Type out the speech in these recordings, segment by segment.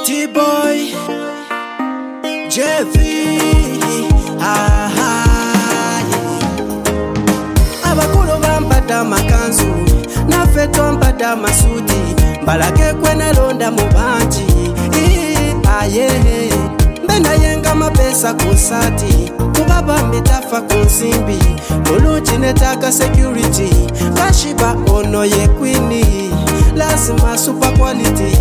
T-Boy JV abakulu bambadde makanzu naffe twambadde masuti mbalage kwena londa mu bangi mbe naye nga mapesa ku sati kuba bambi tafa ku nsimbi mulungi netaaga security kashiba ono ye queen lazima super quality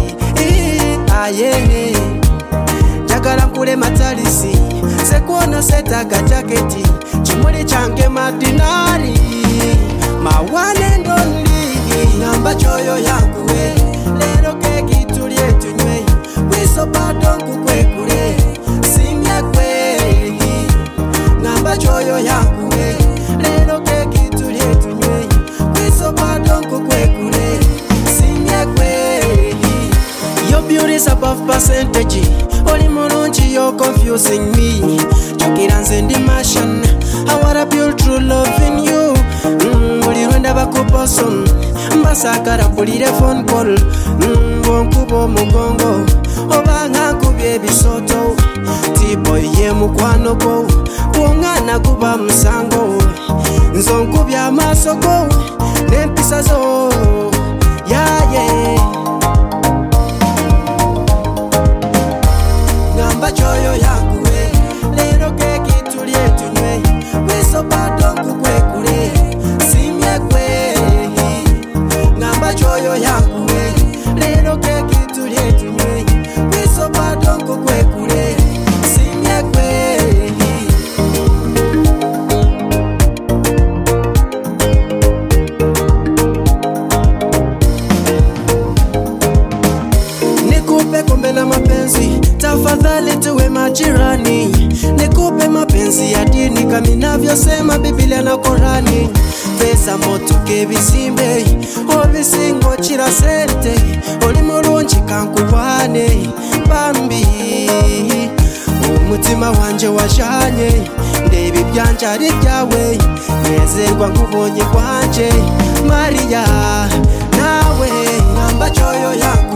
jagala nkule matalisi sekuona setaga jaketi kimuli kyange madinari mawane ndoni namba choyo yanguwe lero keki tulye tunywe wiso bado nkukwekule simye kwehi namba choyo yanguwe lero keki tulye tunywe wiso bado nkukwekule simye kwehi. Your beauty's above percentage. Only mulungi, you're confusing me. Chokira nzendi mashan. I wanna build true love in you. Buli rwenda bakuposon. Mbasakara mpulire phone call. Bonkubo mugongo. Obanga nkubye ebisoto. T-Boy ye mukwano gwo. Bwongana kuba musango. Nzo nkubye amaaso go. N'empisa zo. Choyo yanguwe lero keki tulye tunywe wiso bado nkukwekule simye kwehi ngamba choyo yanguwe lero keki tulye tunywe wiso bado nkukwekule simye kwehi. Nikupe kombe la mapenzi tafadhali tuwe majirani, nikupe mapenzi ya dini kama inavyosema Biblia na Korani. Pesa moto kebisimbe obisingo chira sente oli mulungi kankubane bambi umutima wanje washanye ndebi byanje ari byawe nezerwa nkubonye kwanje Maria nawe ngamba choyo yako